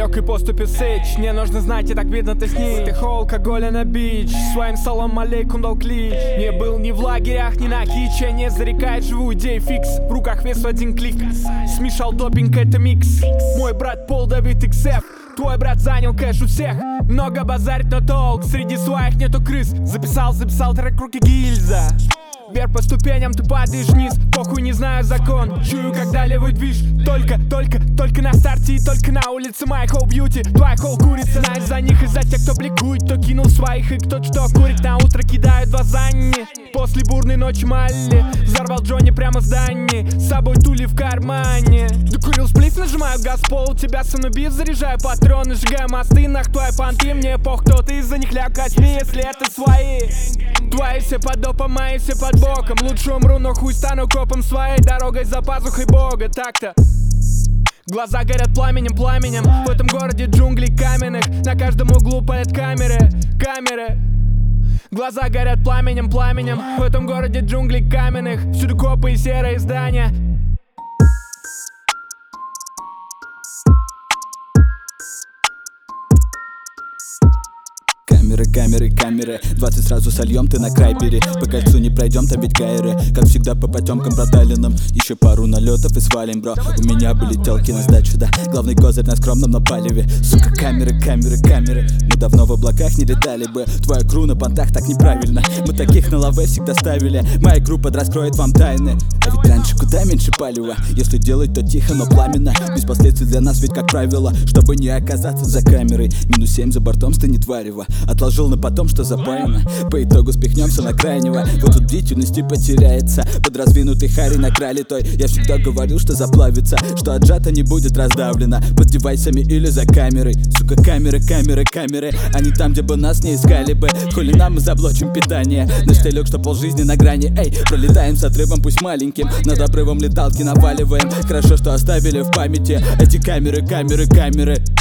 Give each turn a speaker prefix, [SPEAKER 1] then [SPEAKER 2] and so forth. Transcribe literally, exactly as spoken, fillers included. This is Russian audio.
[SPEAKER 1] легкой поступи сыч. Не нужно знать, и так видно ты снишь. Ты алкоголя на бич, своим салам алейкум дал клич. Не был ни в лагерях, ни на киче. Не зарекает живую идею фикс. В руках вес в один клик. Смешал допинг, это микс. Мой брат Пол Давид икс эф. Твой брат занял кэш у всех. Много базарит, но толк. Среди своих нету крыс. Записал, записал трек руки гильза. Вверх по ступеням ты падаешь вниз. Похуй, не знаю закон. Чую, когда левый движ. Только, только, только на старте и только на улице. My whole beauty, твоя whole курица. Знаешь за них и за тех, кто бликует. Кто кинул своих и кто что курит. На утро кидают два Занни. После бурной ночи Малли взорвал Джонни прямо в здании. С собой тули в кармане. Докурил сплит, нажимаю газ пол. Тебя санубив, заряжаю патроны. Сжигаю мосты, нах твои понты. Мне пох, кто ты, из-за них ляг катни, если это свои. Твои все под допом, мои все под боком. Лучше умру, но хуй стану копом. Своей дорогой за пазухой Бога. Так-то глаза горят пламенем, пламенем. В этом городе джунглей каменных. На каждом углу палят камеры, камеры. Глаза горят пламенем, пламенем. В этом городе джунглей каменных. Всюду копы и серые здания.
[SPEAKER 2] Камеры, камеры, камеры, двадцать сразу сольем, ты на крайпере. По кольцу не пройдем, там ведь гайры. Как всегда по потемкам продалинам. Еще пару налетов и свалим, бро. У меня были телки на сдачу, да. Главный козырь на скромном на палеве. Сука, камеры, камеры, камеры. Мы давно в облаках не летали бы. Твоя кру на понтах так неправильно. Мы таких на лаве всегда ставили. Моя группа раскроет вам тайны. А ведь раньше куда меньше палева. Если делать, то тихо, но пламенно. Без последствий для нас ведь как правило. Чтобы не оказаться за камерой. Минус семь за бортом стынет варево. Отложил на потом, что запаяно. По итогу спихнемся на крайнего. Вот тут бдительность и потеряется. Под раздвинутый хари на крале той. Я всегда говорил, что заплавится. Что отжато не будет раздавлено. Под девайсами или за камерой. Сука, камеры, камеры, камеры. Они там, где бы нас не искали бы. Хули нам мы заблочим питание. Наш телек, что полжизни на грани. Эй, пролетаем с отрывом, пусть маленьким. Над обрывом леталки наваливаем. Хорошо, что оставили в памяти эти камеры, камеры, камеры.